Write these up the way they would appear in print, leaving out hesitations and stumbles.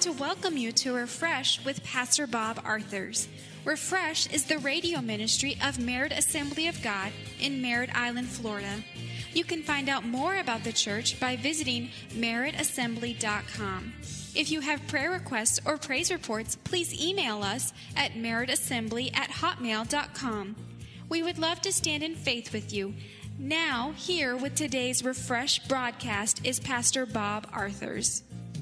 to welcome you to Refresh with Pastor Bob Arthurs. Refresh is the radio ministry of Merritt Assembly of God in Merritt Island, Florida. You can find out more about the church by visiting merrittassembly.com. If you have prayer requests or praise reports, please email us at merrittassembly@hotmail.com. We would love to stand in faith with you. Now, here with today's Refresh broadcast is Pastor Bob Arthurs.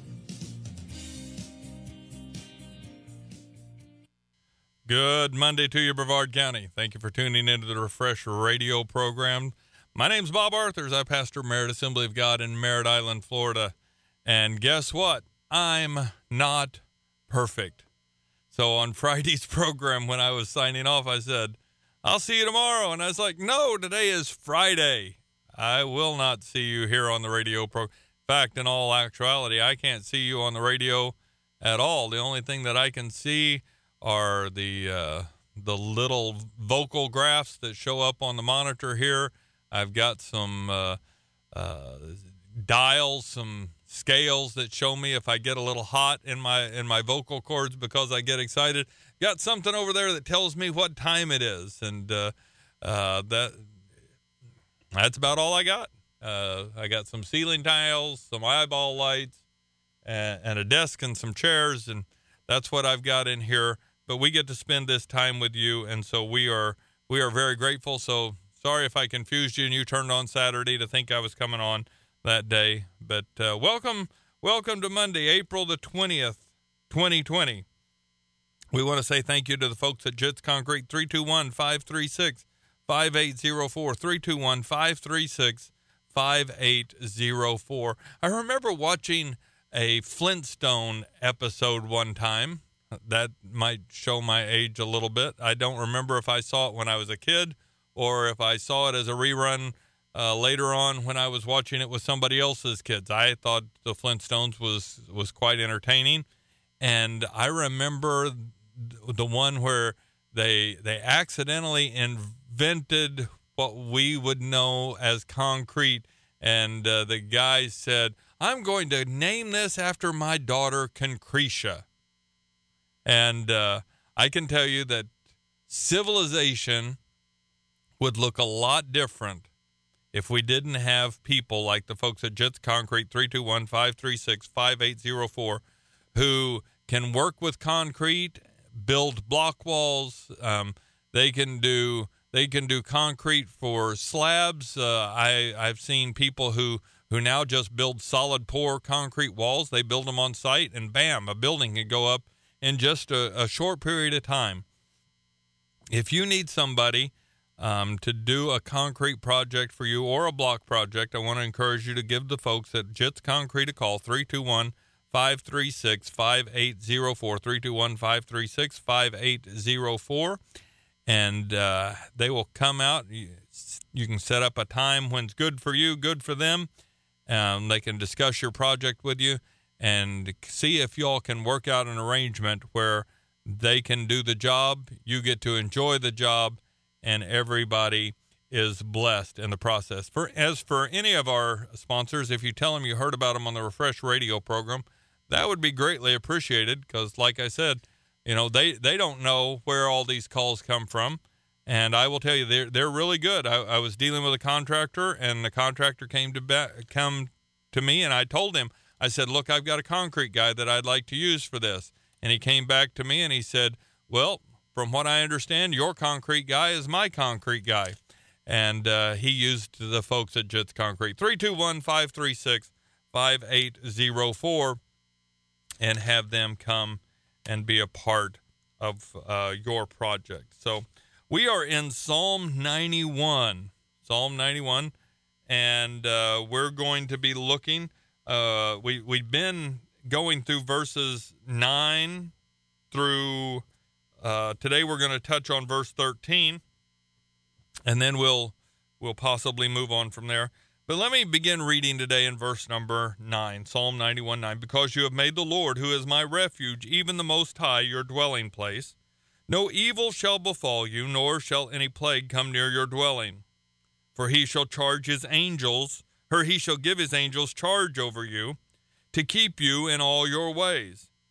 Good Monday to you, Brevard County. Thank you for tuning into the Refresh radio program. My name's Bob Arthurs. I pastor Merritt Assembly of God in Merritt Island, Florida. And guess what? I'm not perfect. So on Friday's program, when I was signing off, I said, I'll see you tomorrow. And I was like, no, today is Friday. I will not see you here on the radio program. In fact, in all actuality, I can't see you on the radio at all. The only thing that I can see are the little vocal graphs that show up on the monitor here. I've got some dials, some scales that show me if I get a little hot in my vocal cords because I get excited. Got something over there that tells me what time it is, and that's about all I got. I got some ceiling tiles, some eyeball lights, and a desk and some chairs, and that's what I've got in here. But we get to spend this time with you, and so we are very grateful. So sorry if I confused you and you turned on Saturday to think I was coming on that day. But welcome to Monday, April the 20th, 2020. We want to say thank you to the folks at Jits Concrete, 321-536-5804, 321-536-5804. I remember watching a Flintstone episode one time. That might show my age a little bit. I don't remember if I saw it when I was a kid or if I saw it as a rerun later on when I was watching it with somebody else's kids. I thought the Flintstones was quite entertaining. And I remember the one where they accidentally invented what we would know as concrete. And the guy said, I'm going to name this after my daughter, Concretia. And I can tell you that civilization would look a lot different if we didn't have people like the folks at Jits Concrete, 321-536-5804, who can work with concrete, build block walls. They can do concrete for slabs. I've seen people who now just build solid pour concrete walls. They build them on site, and bam, a building can go up in just a short period of time. If you need somebody to do a concrete project for you or a block project, I want to encourage you to give the folks at Jits Concrete a call, 321-536-5804, 321-536-5804, and they will come out. You can set up a time when's good for you, good for them. They can discuss your project with you and see if y'all can work out an arrangement where they can do the job, you get to enjoy the job, and everybody is blessed in the process. As for any of our sponsors, if you tell them you heard about them on the Refresh radio program, that would be greatly appreciated because, like I said, they don't know where all these calls come from. And I will tell you, they're really good. I was dealing with a contractor, and the contractor come to me, and I told him, I said, look, I've got a concrete guy that I'd like to use for this. And he came back to me and he said, well, from what I understand, your concrete guy is my concrete guy. And he used the folks at Jits Concrete, 321-536-5804, and have them come and be a part of your project. So we are in Psalm 91, and we're going to be looking. We've been going through verses 9 through today. We're going to touch on verse 13, and then we'll possibly move on from there. But let me begin reading today in verse number 9, Psalm 91:9. Because you have made the Lord, who is my refuge, even the Most High, your dwelling place, no evil shall befall you, nor shall any plague come near your dwelling. For he shall charge his angels, or he shall give his angels charge over you, to keep you in all your ways.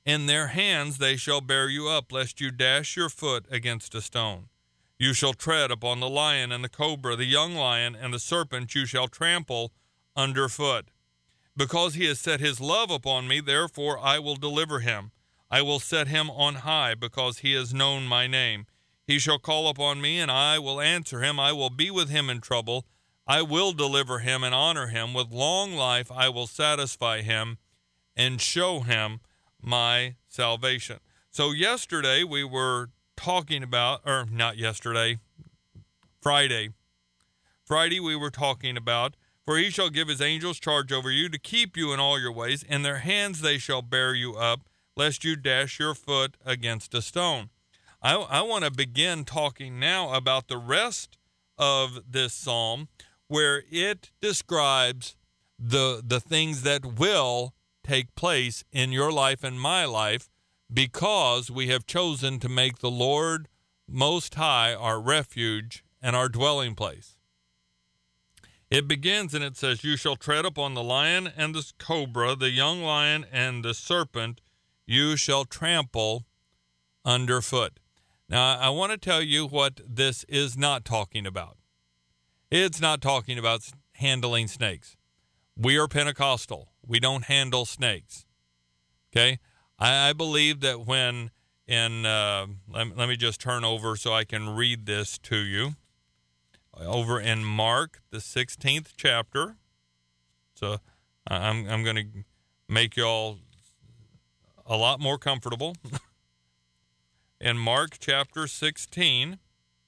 In their hands they shall bear you up, lest you dash your foot against a stone. You shall tread upon the lion and the cobra, the young lion and the serpent you shall trample underfoot. Because he has set his love upon me, therefore I will deliver him. I will set him on high, because he has known my name. He shall call upon me, and I will answer him. I will be with him in trouble. I will deliver him and honor him. With long life I will satisfy him and show him my salvation. So yesterday we were talking about, or not yesterday, Friday we were talking about, for he shall give his angels charge over you to keep you in all your ways. In their hands they shall bear you up, lest you dash your foot against a stone. I want to begin talking now about the rest of this psalm, where it describes the things that will take place in your life and my life, because we have chosen to make the Lord Most High our refuge and our dwelling place. It begins and it says, you shall tread upon the lion and the cobra, the young lion and the serpent you shall trample underfoot. Now, I want to tell you what this is not talking about. It's not talking about handling snakes. We are Pentecostal. We don't handle snakes. Okay? I believe that when let me just turn over so I can read this to you. Over in Mark, the 16th chapter. So I'm going to make you all a lot more comfortable. In Mark chapter 16,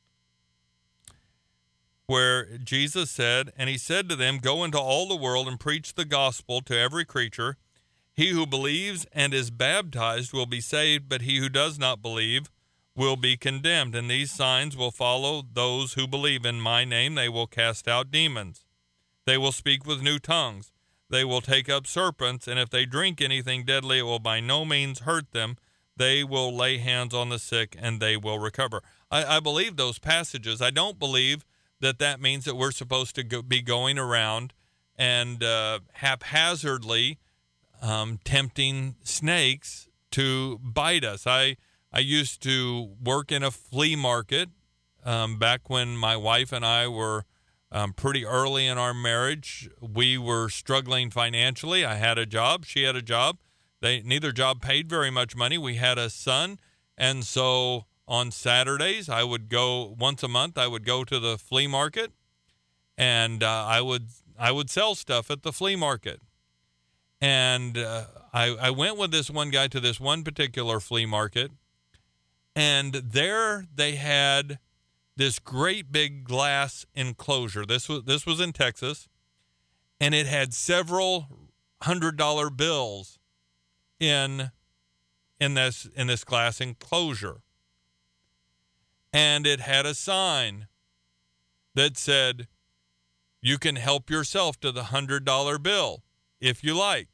where Jesus said, and he said to them, go into all the world and preach the gospel to every creature. He who believes and is baptized will be saved, but he who does not believe will be condemned. And these signs will follow those who believe. In my name they will cast out demons. They will speak with new tongues. They will take up serpents, and if they drink anything deadly, it will by no means hurt them. They will lay hands on the sick, and they will recover. I believe those passages. I don't believe that means that we're supposed to be going around and haphazardly tempting snakes to bite us. I used to work in a flea market back when my wife and I were pretty early in our marriage. We were struggling financially. I had a job. She had a job. Neither job paid very much money. We had a son. And so on Saturdays, I would go once a month. I would go to the flea market, and I would sell stuff at the flea market. And I went with this one guy to this one particular flea market, and there they had this great big glass enclosure. This was in Texas, and it had several $100 bills in this glass enclosure. And it had a sign that said, you can help yourself to the $100 bill if you like.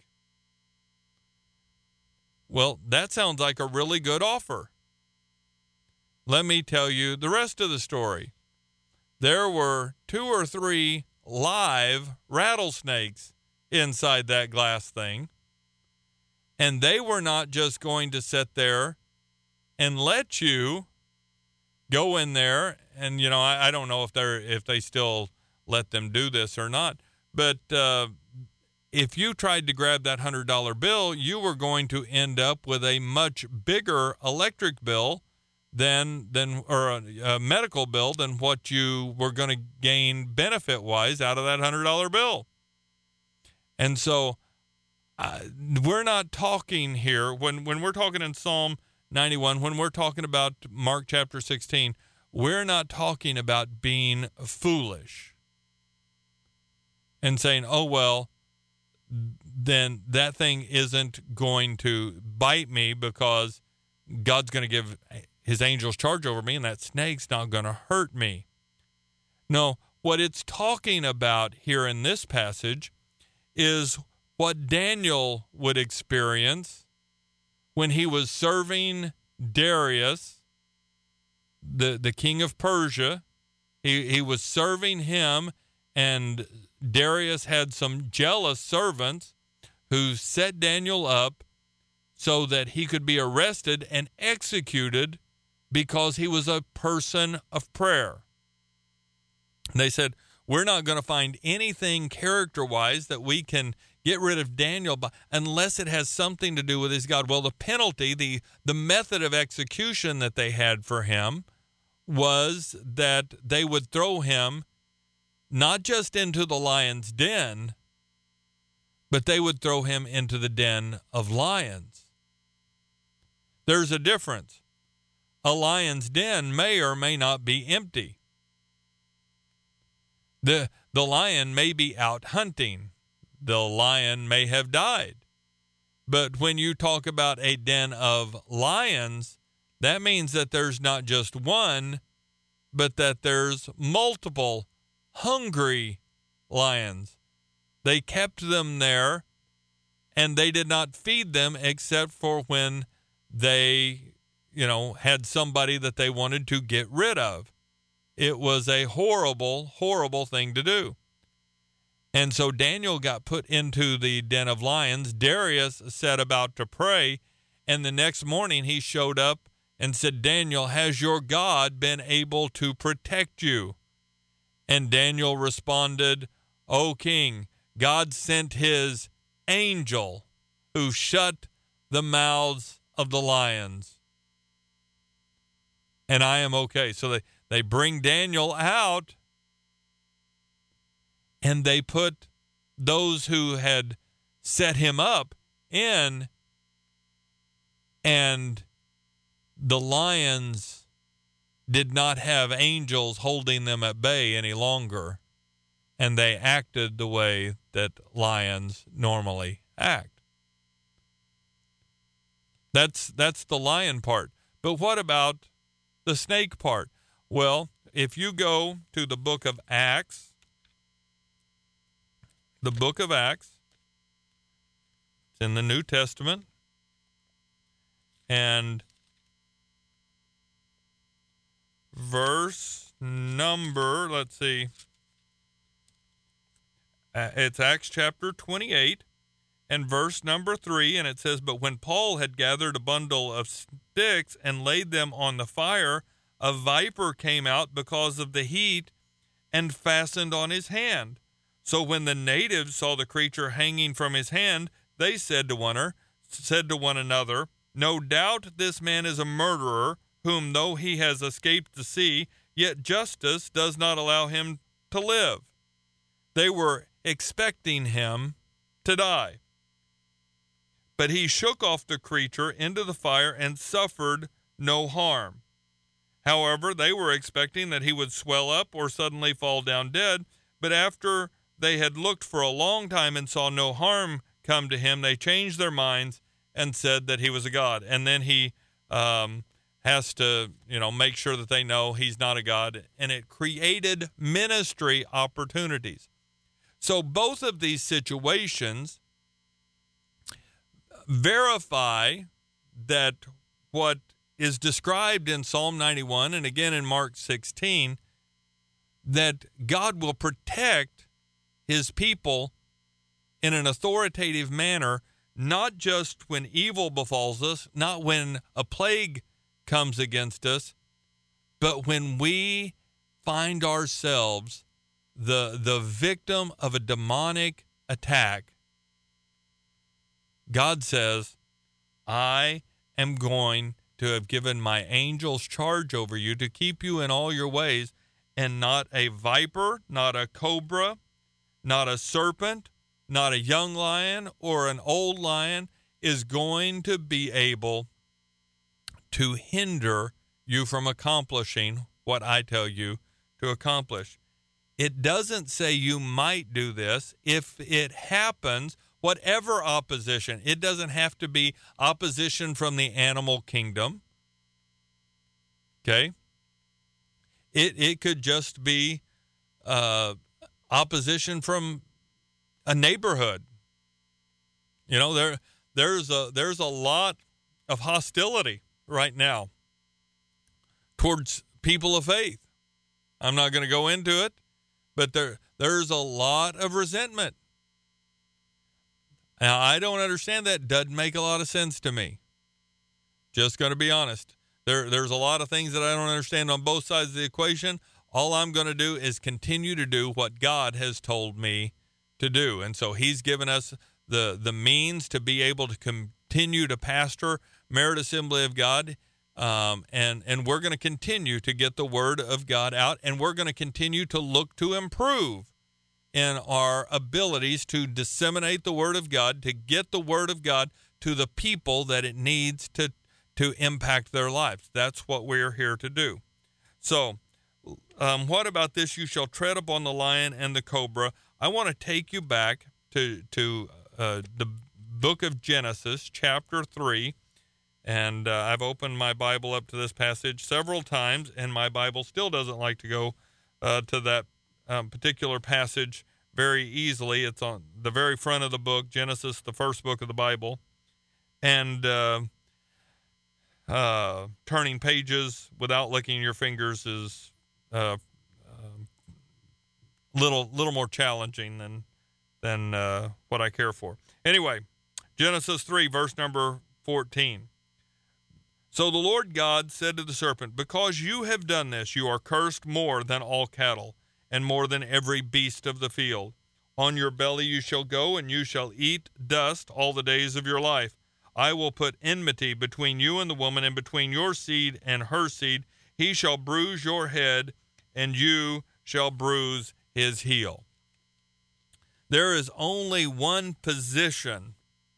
Well, that sounds like a really good offer. Let me tell you the rest of the story. There were 2 or 3 live rattlesnakes inside that glass thing. And they were not just going to sit there and let you go in there. And, I don't know if they still let them do this or not. But if you tried to grab that $100 bill, you were going to end up with a much bigger electric bill or a medical bill than what you were going to gain benefit-wise out of that $100 bill. And so we're not talking here, when we're talking in Psalm 91, when we're talking about Mark chapter 16, we're not talking about being foolish and saying, oh, well, then that thing isn't going to bite me because God's going to give his angels charge over me and that snake's not going to hurt me. No, what it's talking about here in this passage is what Daniel would experience when he was serving Darius, the king of Persia. He was serving him, and Darius had some jealous servants who set Daniel up so that he could be arrested and executed because he was a person of prayer. They said, we're not going to find anything character-wise that we can get rid of Daniel by, unless it has something to do with his God. Well, the penalty, the method of execution that they had for him was that they would throw him not just into the lion's den, but they would throw him into the den of lions. There's a difference. A lion's den may or may not be empty. The lion may be out hunting. The lion may have died. But when you talk about a den of lions, that means that there's not just one, but that there's multiple hungry lions. They kept them there, and they did not feed them except for when they, had somebody that they wanted to get rid of. It was a horrible, horrible thing to do. And so Daniel got put into the den of lions. Darius set about to pray, and the next morning he showed up and said, Daniel, has your God been able to protect you? And Daniel responded, O king, God sent his angel who shut the mouths of the lions. And I am okay. So they bring Daniel out, and they put those who had set him up in, and the lions did not have angels holding them at bay any longer, and they acted the way that lions normally act. That's the lion part. But what about the snake part? Well, if you go to the book of Acts, it's in the New Testament, and verse number, it's Acts chapter 28 and verse number 3, and it says, But when Paul had gathered a bundle of sticks and laid them on the fire, a viper came out because of the heat and fastened on his hand. So when the natives saw the creature hanging from his hand, they said to one another, No doubt this man is a murderer, whom though he has escaped the sea, yet justice does not allow him to live. They were expecting him to die. But he shook off the creature into the fire and suffered no harm. However, they were expecting that he would swell up or suddenly fall down dead, but after they had looked for a long time and saw no harm come to him, they changed their minds and said that he was a god. And then he has to, make sure that they know he's not a god. And it created ministry opportunities. So both of these situations verify that what is described in Psalm 91 and again in Mark 16, that God will protect his people in an authoritative manner, not just when evil befalls us, not when a plague comes against us, but when we find ourselves the victim of a demonic attack. God says, I am going to have given my angels charge over you to keep you in all your ways, and not a viper, not a cobra, not a serpent, not a young lion or an old lion is going to be able to hinder you from accomplishing what I tell you to accomplish. It doesn't say you might do this. If it happens, whatever opposition, it doesn't have to be opposition from the animal kingdom. Okay? It could just be opposition from a neighborhood. There's a lot of hostility right now towards people of faith. I'm not going to go into it, but there's a lot of resentment. Now, I don't understand that. Doesn't make a lot of sense to me. Just going to be honest. There's a lot of things that I don't understand on both sides of the equation. All I'm going to do is continue to do what God has told me to do. And so he's given us the means to be able to continue to pastor Merit Assembly of God. And we're going to continue to get the word of God out, and we're going to continue to look to improve in our abilities to disseminate the word of God, to get the word of God to the people that it needs to impact their lives. That's what we're here to do. So, what about this? You shall tread upon the lion and the cobra. I want to take you back to the book of Genesis, chapter 3. And I've opened my Bible up to this passage several times, and my Bible still doesn't like to go to that particular passage very easily. It's on the very front of the book, Genesis, the first book of the Bible. And turning pages without licking your fingers is little more challenging than what I care for. Anyway, Genesis 3, verse number 14. So the Lord God said to the serpent, because you have done this, you are cursed more than all cattle, and more than every beast of the field. On your belly you shall go, and you shall eat dust all the days of your life. I will put enmity between you and the woman, and between your seed and her seed. He shall bruise your head, and you shall bruise his heel. There is only one position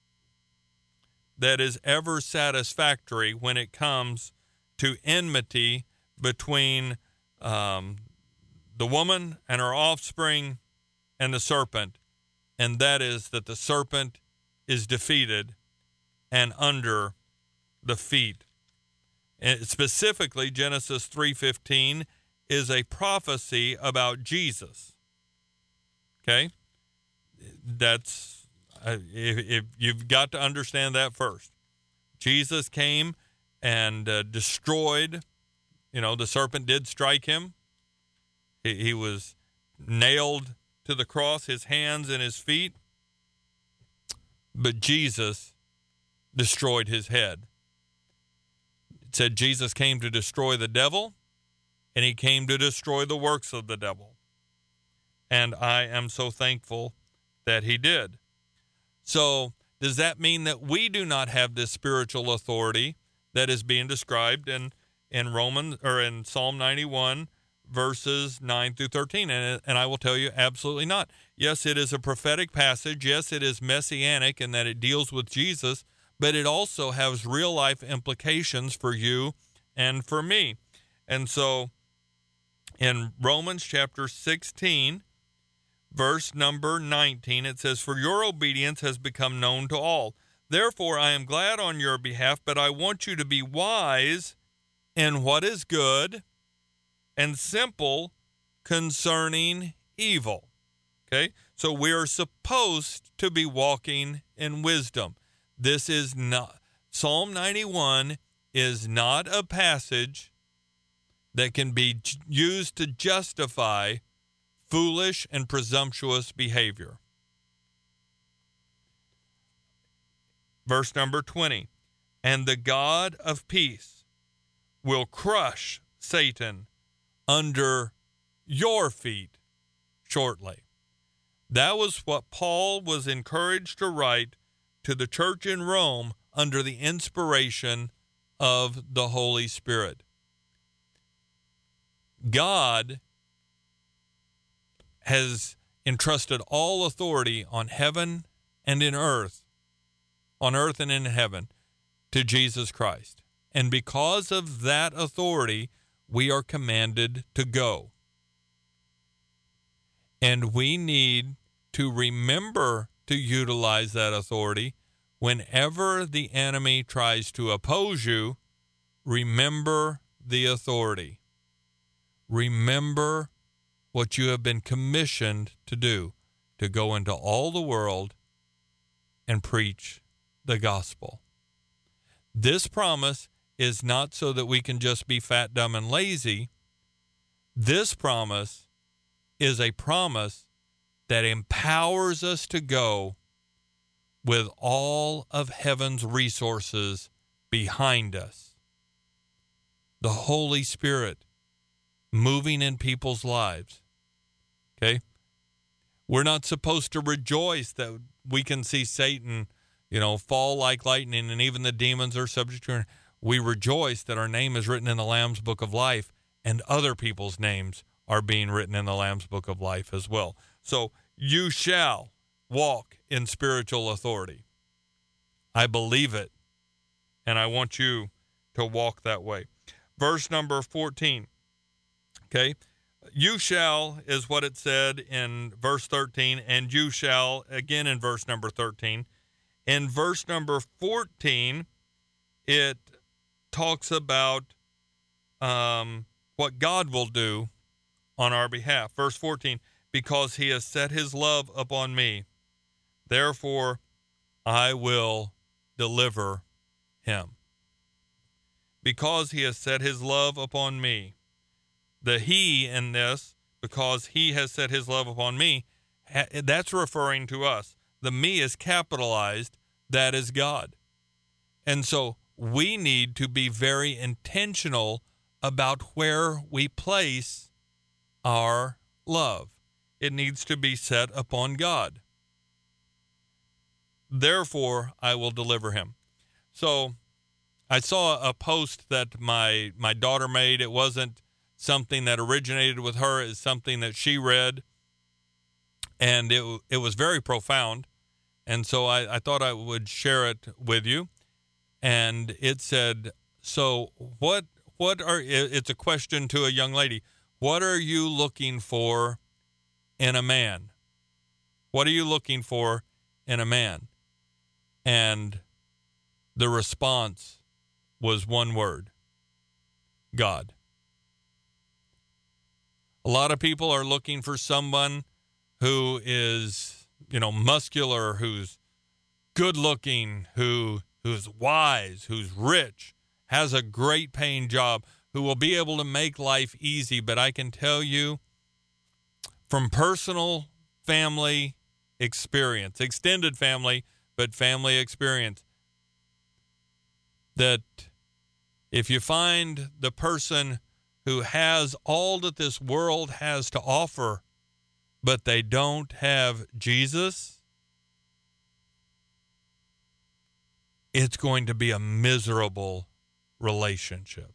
that is ever satisfactory when it comes to enmity between the woman and her offspring and the serpent, and that is that the serpent is defeated and under the feet. And specifically, Genesis 3:15 is a prophecy about Jesus. Okay? That's if you've got to understand that first. Jesus came and destroyed, the serpent did strike him. He was nailed to the cross, his hands and his feet. But Jesus destroyed his head. It said Jesus came to destroy the devil, and he came to destroy the works of the devil. And I am so thankful that he did. So does that mean that we do not have this spiritual authority that is being described in Romans or in Psalm 91 verses 9 through 13? And I will tell you, absolutely not. Yes, it is a prophetic passage. Yes, it is messianic in that it deals with Jesus, but it also has real life implications for you and for me. And so in Romans chapter 16, verse number 19, it says, for your obedience has become known to all. Therefore, I am glad on your behalf, but I want you to be wise in what is good and simple concerning evil. Okay? So we are supposed to be walking in wisdom. This is not, Psalm 91 is not a passage that can be used to justify foolish and presumptuous behavior. Verse number 20, and the God of peace will crush Satan under your feet shortly. That was what Paul was encouraged to write to the church in Rome under the inspiration of the Holy Spirit. God has entrusted all authority on heaven and in earth, on earth and in heaven, to Jesus Christ. And because of that authority, we are commanded to go. And we need to remember to utilize that authority whenever the enemy tries to oppose you. Remember the authority. Remember what you have been commissioned to do, to go into all the world and preach the gospel. This promise is not so that we can just be fat, dumb, and lazy. This promise is a promise that empowers us to go with all of heaven's resources behind us. The Holy Spirit moving in people's lives. Okay? We're not supposed to rejoice that we can see Satan, fall like lightning, and even the demons are subject to. We rejoice that our name is written in the Lamb's Book of Life, and other people's names are being written in the Lamb's Book of Life as well. So you shall walk in spiritual authority. I believe it, and I want you to walk that way. Verse number 14. Okay? You shall is what it said in verse 13, and you shall again in verse number 13. In verse number 14, it talks about what God will do on our behalf. Verse 14, because he has set his love upon me, therefore I will deliver him. Because he has set his love upon me. The he in this, because he has set his love upon me, that's referring to us. The me is capitalized. That is God. And so we need to be very intentional about where we place our love. It needs to be set upon God. Therefore, I will deliver him. So I saw a post that my daughter made. It wasn't something that originated with her. It's something that she read, and it was very profound. And so I thought I would share it with you. And it said, so what are, it's a question to a young lady. What are you looking for in a man? What are you looking for in a man? And the response was one word: God. A lot of people are looking for someone who is, muscular, who's good looking, who's wise, who's rich, has a great paying job, who will be able to make life easy. But I can tell you from personal family experience, extended family, but family experience, that if you find the person who has all that this world has to offer, but they don't have Jesus, it's going to be a miserable relationship.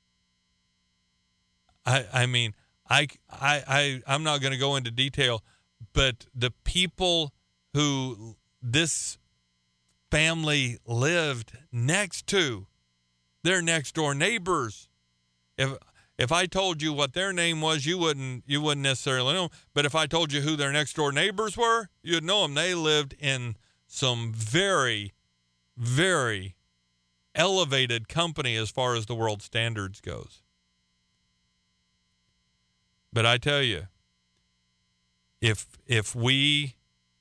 I'm not going to go into detail, but the people who this family lived next to, their next door neighbors. If I told you what their name was, you wouldn't necessarily know. But if I told you who their next door neighbors were, you'd know them. They lived in some very, very elevated company as far as the world standards goes. But I tell you, if we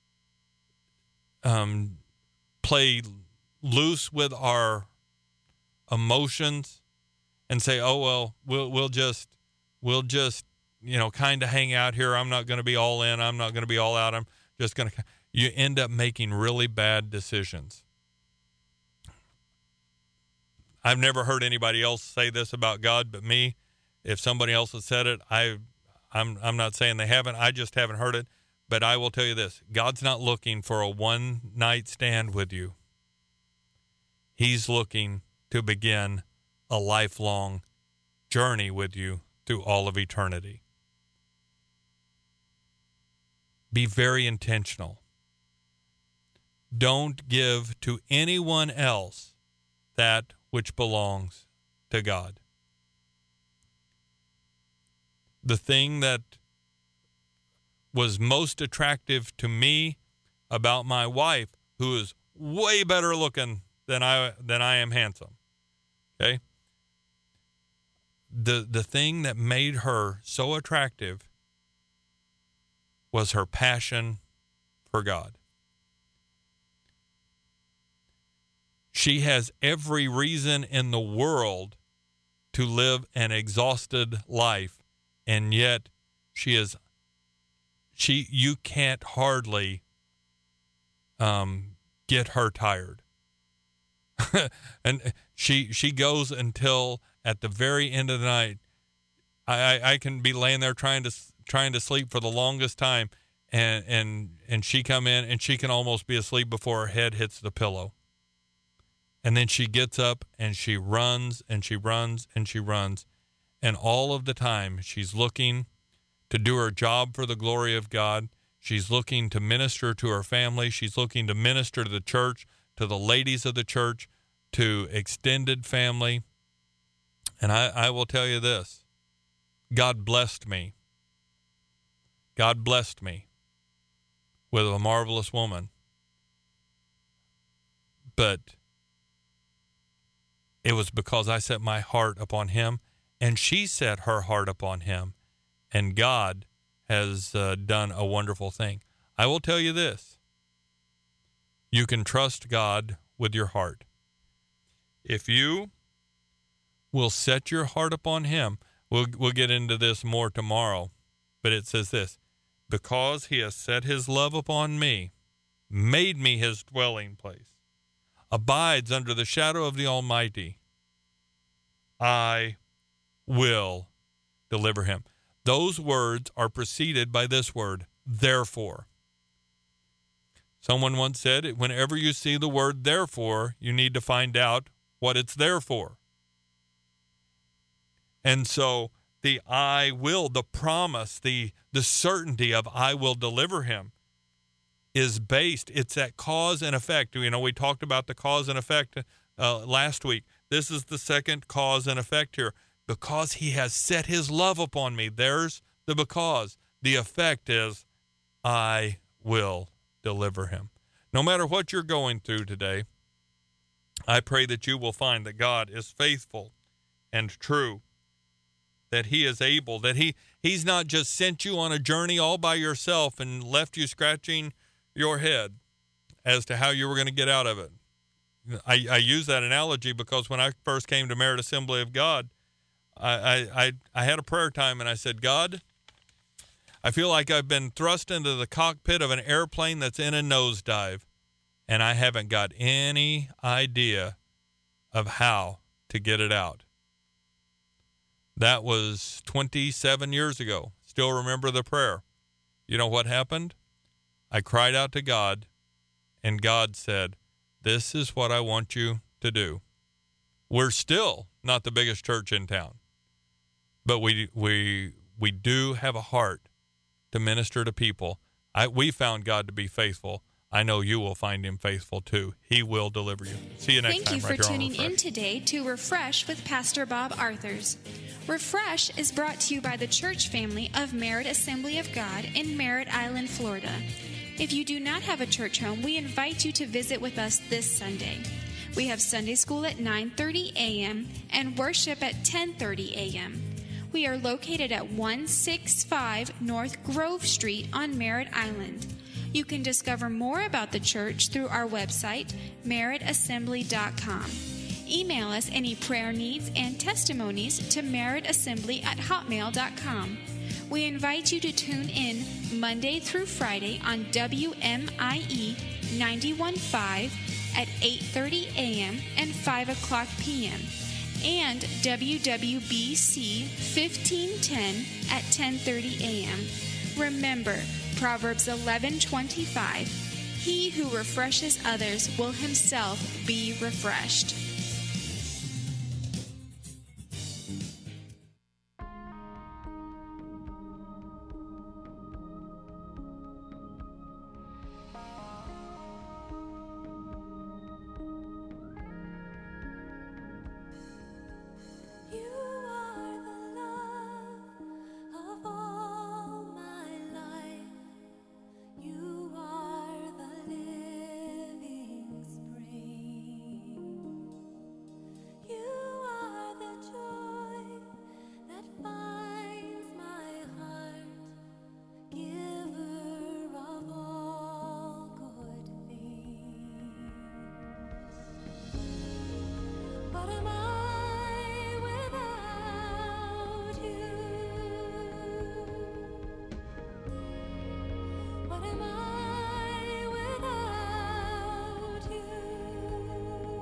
play loose with our emotions and say, oh well, we'll just kind of hang out here. I'm not going to be all in. I'm not going to be all out. I'm just going to. You end up making really bad decisions. I've never heard anybody else say this about God but me. If somebody else has said it, I'm not saying they haven't. I just haven't heard it. But I will tell you this: God's not looking for a one-night stand with you. He's looking to begin a lifelong journey with you through all of eternity. Be very intentional. Don't give to anyone else that which belongs to God. The thing that was most attractive to me about my wife, who is way better looking than I am handsome, okay? The thing that made her so attractive was her passion for God. She has every reason in the world to live an exhausted life, and yet you can't hardly get her tired. And she goes until at the very end of the night. I can be laying there trying to sleep for the longest time, and she come in and she can almost be asleep before her head hits the pillow. And then she gets up and she runs and she runs and she runs. And all of the time she's looking to do her job for the glory of God. She's looking to minister to her family. She's looking to minister to the church, to the ladies of the church, to extended family. And I will tell you this. God blessed me. God blessed me with a marvelous woman. But it was because I set my heart upon him, and she set her heart upon him, and God has done a wonderful thing. I will tell you this. You can trust God with your heart. If you will set your heart upon him, we'll get into this more tomorrow, but it says this, because he has set his love upon me, made me his dwelling place, abides under the shadow of the Almighty, I will deliver him. Those words are preceded by this word, therefore. Someone once said, whenever you see the word therefore, you need to find out what it's there for. And so the I will, the promise, the certainty of I will deliver him is based, it's that cause and effect. You know, we talked about the cause and effect last week. This is the second cause and effect here. Because he has set his love upon me. There's the because. The effect is I will deliver him. No matter what you're going through today, I pray that you will find that God is faithful and true, that he is able, that he's not just sent you on a journey all by yourself and left you scratching your head as to how you were going to get out of it. I use that analogy because when I first came to Merit Assembly of God, I had a prayer time and I said, God, I feel like I've been thrust into the cockpit of an airplane that's in a nosedive, and I haven't got any idea of how to get it out. That was 27 years ago. Still remember the prayer. You know what happened? I cried out to God, and God said, this is what I want you to do. We're still not the biggest church in town, but we do have a heart to minister to people. We found God to be faithful. I know you will find him faithful too. He will deliver you. See you next time. Thank you for tuning in today to Refresh with Pastor Bob Arthurs. Refresh is brought to you by the church family of Merit Assembly of God in Merritt Island, Florida. If you do not have a church home, we invite you to visit with us this Sunday. We have Sunday school at 9:30 a.m. and worship at 10:30 a.m. We are located at 165 North Grove Street on Merritt Island. You can discover more about the church through our website, merrittassembly.com. Email us any prayer needs and testimonies to merrittassembly@hotmail.com. We invite you to tune in Monday through Friday on WMIE 91.5 at 8:30 a.m. and 5 o'clock p.m. and WWBC 1510 at 10:30 a.m. Remember, Proverbs 11:25, he who refreshes others will himself be refreshed.